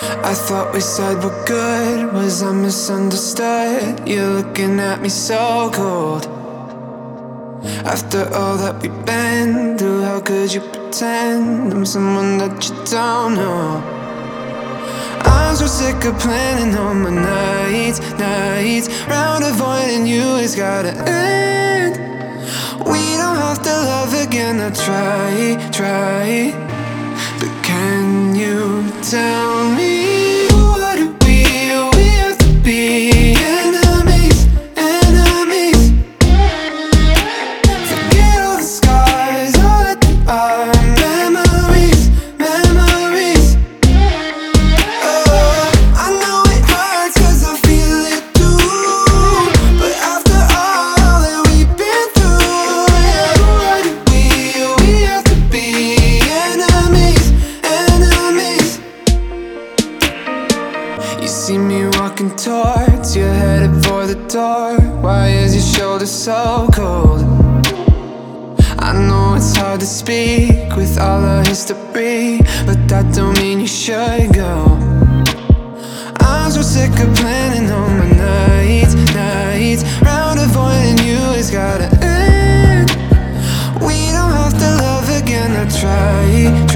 I thought we said we're good. Was I misunderstood? You're looking at me so cold. After all that we've been through, how could you pretend I'm someone that you don't know? I'm so sick of planning all my nights round avoiding you, it's gotta end. We don't have to love again, I try. But can you tell me, what do we have to be enemies? Forget all the scars, all that they are memories. Oh, I know it hurts 'cause I feel it too, but after all that we've been through, yeah, what do we have to be enemies. You see me walking towards you, headed for the door. Why is your shoulder so cold? I know it's hard to speak with all our history, but that don't mean you should go. I'm so sick of planning all my nights round avoiding you, it's gotta end. We don't have to love again, I try.